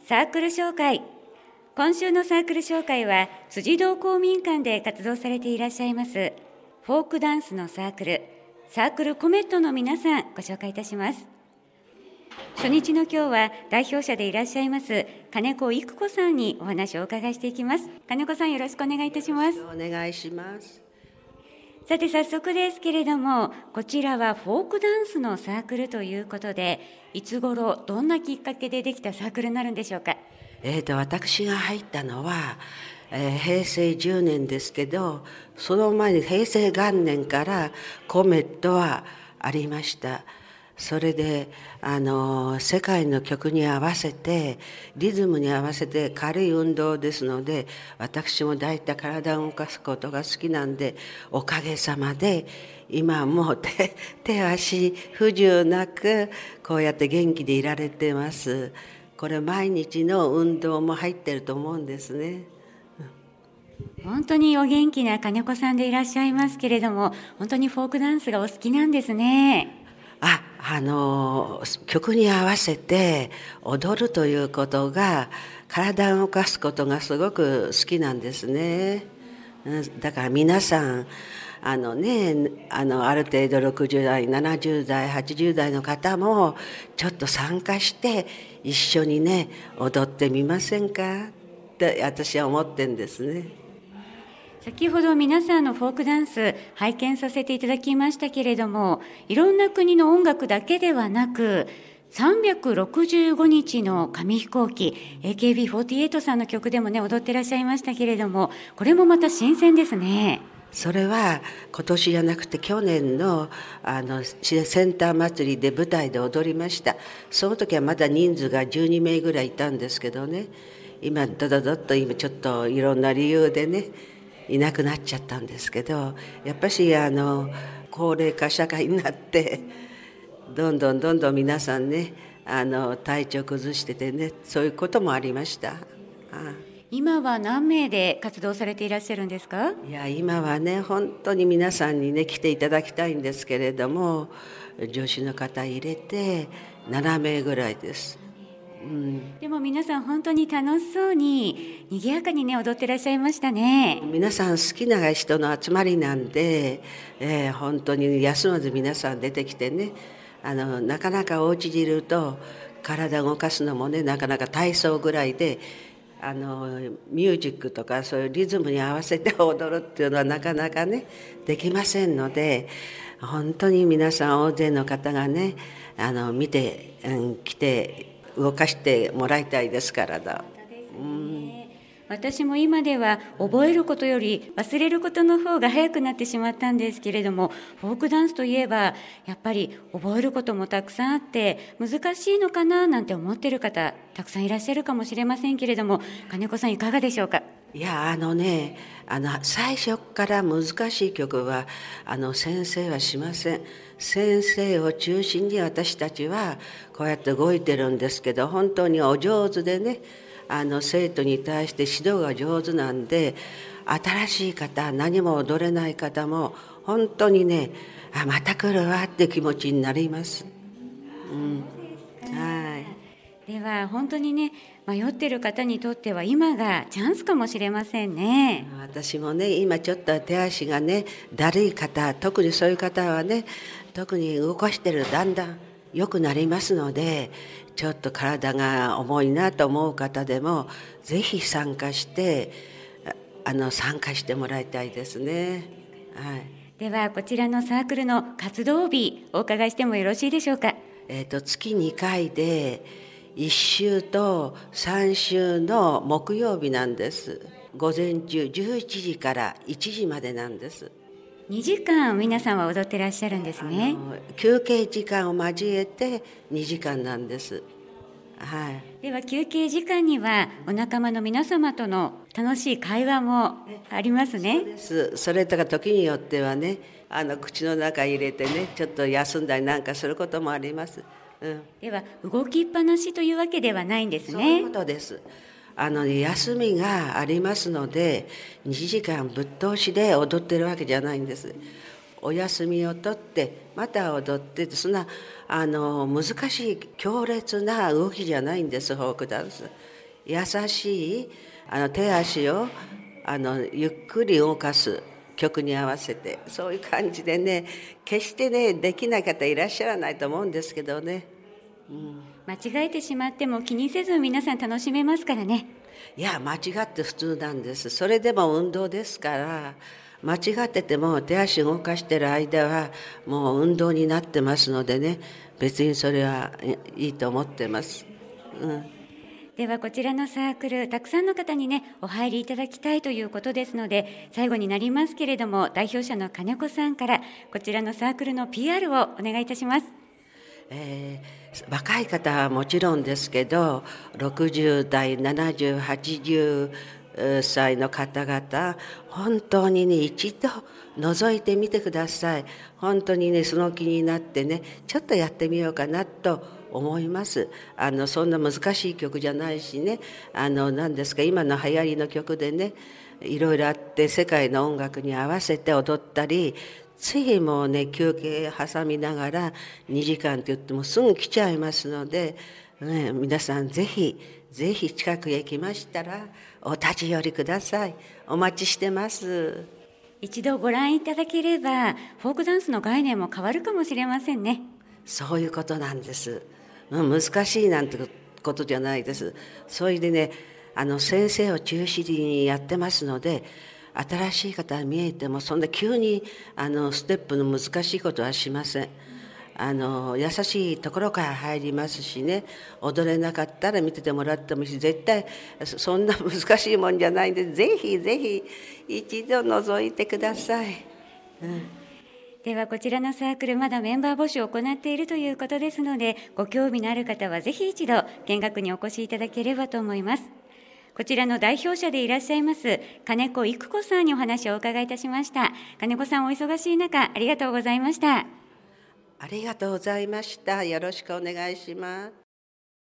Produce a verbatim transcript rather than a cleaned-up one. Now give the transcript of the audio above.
サークル紹介。今週のサークル紹介は辻堂公民館で活動されていらっしゃいますフォークダンスのサークルサークルコメットの皆さんご紹介いたします。初日の今日は代表者でいらっしゃいます金子育子さんにお話をお伺いしていきます。金子さん、よろしくお願いいたします。 お願いします。 さて早速ですけれども、こちらはフォークダンスのサークルということで、いつ頃どんなきっかけでできたサークルになるんでしょうか。 えーと私が入ったのは、えー、へいせいじゅうねんですけど、その前にへいせい元年からコメットはありました。それであの世界の曲に合わせてリズムに合わせて軽い運動ですので、私もだいたい体を動かすことが好きなんで、おかげさまで今も 手, 手足不自由なくこうやって元気でいられてます。これ毎日の運動も入ってると思うんですね。 本当にお元気な金子さんでいらっしゃいますけれども、本当にフォークダンスがお好きなんですね。 あ、あの曲に合わせて踊るということが、体を動かすことがすごく好きなんですね。だから皆さんあのね、あのある程度ろくじゅうだいななじゅうだいはちじゅうだいの方もちょっと参加して一緒にね踊ってみませんかって私は思ってんですね。 先ほど皆さんのフォークダンス拝見させていただきましたけれども、いろんな国の音楽だけではなくさんびゃくろくじゅうごにちの紙飛行機 エーケービーフォーティーエイト さんの曲でもね踊ってらっしゃいましたけれども、これもまた新鮮ですね。 それは今年じゃなくて去年のあのセンター祭りで舞台で踊りました。その時はまだ人数がじゅうにめいぐらいいたんですけどね、今ドドドッと今ちょっといろんな理由でねいなくなっちゃったんですけど、やっぱしあの高齢化社会になってどんどんどんどん皆さんねあの体調崩しててね、そういうこともありました。ああ、 今は何名で活動されていらっしゃるんですか。 いや今はね本当に皆さんにね来ていただきたいんですけれども、助手の方入れてななめいぐらいです。うん、 でも皆さん本当に楽しそうに賑やかにね踊ってらっしゃいましたね。 皆さん好きな人の集まりなんで、えー、本当に休まず皆さん出てきてね、あのなかなかお家にいると体を動かすのもねなかなか体操ぐらいで、あのミュージックとかそういうリズムに合わせて踊るっていうのはなかなかねできませんので、本当に皆さん大勢の方がねあの見て、うん、来て動かしてもらいたいですからだ。うん、 私も今では覚えることより忘れることの方が早くなってしまったんですけれども、フォークダンスといえばやっぱり覚えることもたくさんあって難しいのかななんて思っている方たくさんいらっしゃるかもしれませんけれども、金子さんいかがでしょうか。 いやあのねあの最初から難しい曲はあの先生はしません。先生を中心に私たちはこうやって動いてるんですけど、本当にお上手でねあの生徒に対して指導が上手なんで、新しい方何も踊れない方も本当にねあまた来るわって気持ちになります。うん、はい。 では本当にね迷っている方にとっては今がチャンスかもしれませんね。 私もね今ちょっと手足がねだるい方、特にそういう方はね特に動かしてるだんだん良くなりますので、ちょっと体が重いなと思う方でもぜひ参加してあの参加してもらいたいですね。はい。 ではこちらのサークルの活動日お伺いしてもよろしいでしょうか。 えーと、月にかいでいっ週とさん週の木曜日なんです。午前中じゅういちじからいちじまでなんです。 にじかん皆さんは踊ってらっしゃるんですね。 休憩時間を交えてにじかんなんです。はい、 では休憩時間にはお仲間の皆様との楽しい会話もありますね。 そうです。それとか時によってはねあの口の中入れてねちょっと休んだりなんかすることもあります。うん、 では動きっぱなしというわけではないんですね。 そういうことです。あの休みがありますのでにじかんぶっ通しで踊ってるわけじゃないんです。 お休みを取ってまた踊ってそんなあの難しい強烈な動きじゃないんです。フォークダンス優しいあの手足をあのゆっくり動かす曲に合わせてそういう感じでね決してねできない方いらっしゃらないと思うんですけどね、 うん、間違えてしまっても気にせず皆さん楽しめますからね。 いや間違って普通なんです。それでも運動ですから間違ってても手足動かしてる間はもう運動になってますのでね別にそれはいいと思ってます、うん、 ではこちらのサークルたくさんの方にねお入りいただきたいということですので最後になりますけれども代表者の金子さんからこちらのサークルの ピーアール をお願いいたします。 えー、若い方はもちろんですけどろくじゅう代ななじゅうはちじゅっさいの方々本当にね一度覗いてみてください。本当にねその気になってねちょっとやってみようかなと思います。あのそんな難しい曲じゃないしねあの何ですか今の流行りの曲でねいろいろあって世界の音楽に合わせて踊ったりついもうね休憩挟みながらにじかんって言ってもすぐ来ちゃいますので、ね、皆さんぜひぜひ近くへ来ましたらお立ち寄りください。お待ちしてます。 一度ご覧いただければフォークダンスの概念も変わるかもしれませんね。 そういうことなんです。難しいなんてことじゃないです。それでねあの先生を中心にやってますので新しい方が見えてもそんな急にあのステップの難しいことはしません。あの優しいところから入りますしね踊れなかったら見ててもらってもいいし絶対そんな難しいもんじゃないんでぜひぜひ一度覗いてください、うん、 ではこちらのサークルまだメンバー募集を行っているということですのでご興味のある方はぜひ一度見学にお越しいただければと思います。こちらの代表者でいらっしゃいます金子育子さんにお話をお伺いいたしました。金子さんお忙しい中ありがとうございました。 ありがとうございました。よろしくお願いします。